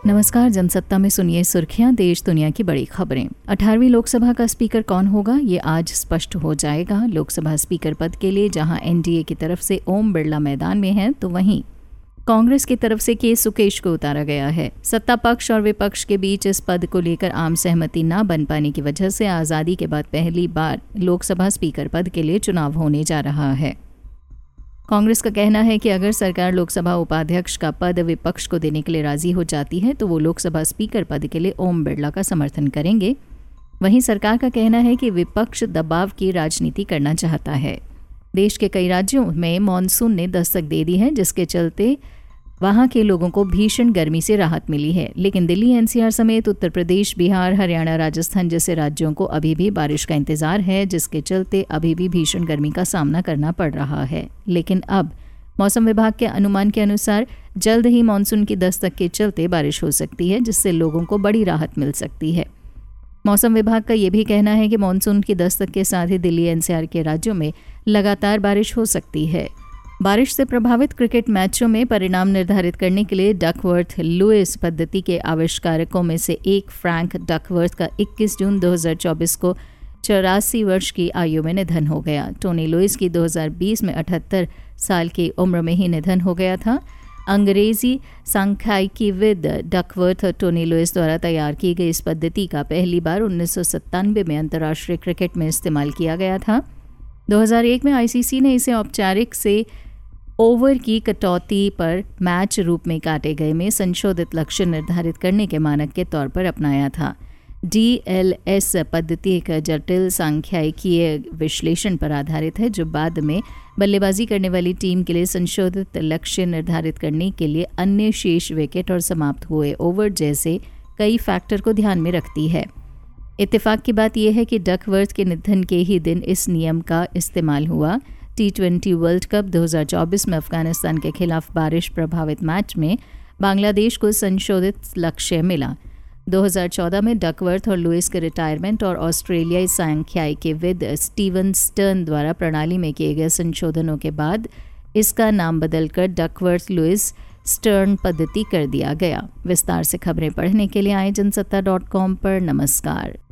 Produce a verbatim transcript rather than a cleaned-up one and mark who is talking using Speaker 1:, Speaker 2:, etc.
Speaker 1: नमस्कार, जनसत्ता में सुनिए सुर्खियां, देश दुनिया की बड़ी खबरें। अठारहवीं लोकसभा का स्पीकर कौन होगा, ये आज स्पष्ट हो जाएगा। लोकसभा स्पीकर पद के लिए जहां एनडीए की तरफ से ओम बिरला मैदान में हैं, तो वहीं कांग्रेस की तरफ से के सुकेश को उतारा गया है। सत्ता पक्ष और विपक्ष के बीच इस पद को लेकर आम सहमति न बन पाने की वजह से आज़ादी के बाद पहली बार लोकसभा स्पीकर पद के लिए चुनाव होने जा रहा है। कांग्रेस का कहना है कि अगर सरकार लोकसभा उपाध्यक्ष का पद विपक्ष को देने के लिए राजी हो जाती है तो वो लोकसभा स्पीकर पद के लिए ओम बिरला का समर्थन करेंगे। वहीं सरकार का कहना है कि विपक्ष दबाव की राजनीति करना चाहता है। देश के कई राज्यों में मानसून ने दस्तक दे दी है, जिसके चलते वहां के लोगों को भीषण गर्मी से राहत मिली है। लेकिन दिल्ली, एनसीआर समेत उत्तर प्रदेश, बिहार, हरियाणा, राजस्थान जैसे राज्यों को अभी भी बारिश का इंतजार है, जिसके चलते अभी भी भीषण गर्मी का सामना करना पड़ रहा है। लेकिन अब मौसम विभाग के अनुमान के अनुसार जल्द ही मानसून की दस्तक के चलते बारिश हो सकती है, जिससे लोगों को बड़ी राहत मिल सकती है। मौसम विभाग का ये भी कहना है कि मानसून की दस्तक के साथ ही दिल्ली, एनसीआर के राज्यों में लगातार बारिश हो सकती है। बारिश से प्रभावित क्रिकेट मैचों में परिणाम निर्धारित करने के लिए डकवर्थ लुइस पद्धति के आविष्कारकों में से एक फ्रैंक डकवर्थ का इक्कीस जून दो हज़ार चौबीस को चौरासी वर्ष की आयु में निधन हो गया। टोनी लुइस की दो हज़ार बीस में अठहत्तर साल की उम्र में ही निधन हो गया था। अंग्रेजी सांख्यिकीविद डकवर्थ और टोनी लुइस द्वारा तैयार की गई इस पद्धति का पहली बार उन्नीस सौ सत्तानवे में अंतर्राष्ट्रीय क्रिकेट में इस्तेमाल किया गया था। दो हज़ार एक में आईसीसी ने इसे औपचारिक से ओवर की कटौती पर मैच रूप में काटे गए में संशोधित लक्ष्य निर्धारित करने के मानक के तौर पर अपनाया था। डीएलएस पद्धति एक जटिल सांख्यिकीय विश्लेषण पर आधारित है, जो बाद में बल्लेबाजी करने वाली टीम के लिए संशोधित लक्ष्य निर्धारित करने के लिए अन्य शेष विकेट और समाप्त हुए ओवर जैसे कई फैक्टर को ध्यान में रखती है। इत्तेफाक की बात यह है कि डकवर्थ के निधन के ही दिन इस नियम का इस्तेमाल हुआ। टी ट्वेंटी वर्ल्ड कप दो हज़ार चौबीस में अफगानिस्तान के खिलाफ बारिश प्रभावित मैच में बांग्लादेश को संशोधित लक्ष्य मिला। दो हज़ार चौदह में डकवर्थ और लुइस के रिटायरमेंट और ऑस्ट्रेलियाई सांख्यिकीविद स्टीवन स्टर्न द्वारा प्रणाली में किए गए संशोधनों के बाद इसका नाम बदलकर डकवर्थ लुइस स्टर्न पद्धति कर दिया गया। विस्तार से खबरें पढ़ने के लिए आए जनसत्ता डॉट कॉम पर। नमस्कार।